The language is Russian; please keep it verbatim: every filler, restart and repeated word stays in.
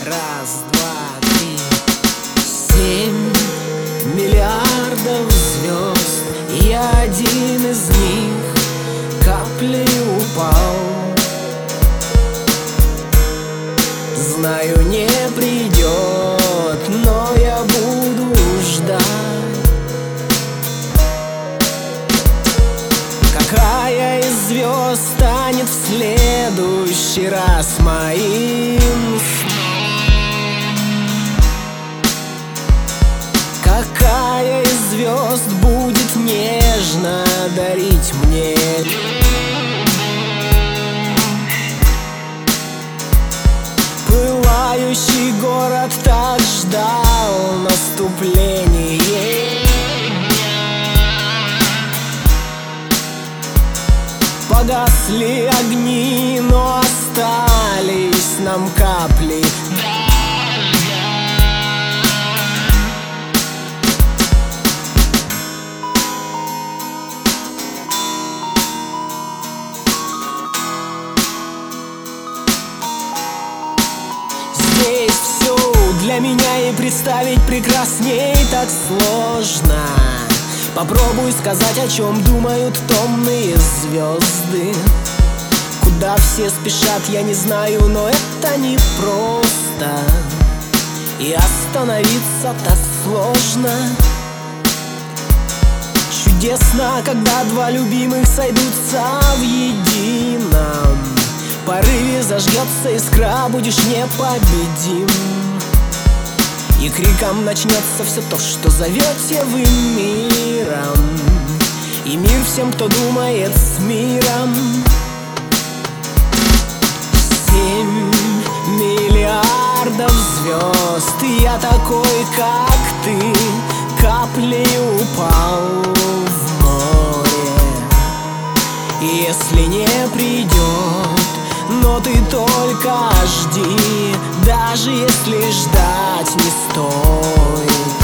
Раз, два, три. Семь миллиардов звезд, и я один из них каплей упал. Знаю, не придет, но я буду ждать. Какая из звезд станет в следующий раз моим? Какая из звезд будет нежно дарить мне? Пылающий город так ждал наступления. Погасли огни, но остались нам капли. Здесь все для меня, и представить прекрасней так сложно. Попробуй сказать, о чем думают томные звезды. Куда все спешат, я не знаю, но это не просто. И остановиться-то сложно. Чудесно, когда два любимых сойдутся в едином порыве. Зажгется искра, будешь непобедим. И криком начнется все то, что зовете вы миром. И мир всем, кто думает с миром. Семь миллиардов звезд, и я такой, как ты, каплей упал в море. И если не придет, но ты только жди, даже если ждать не стоит.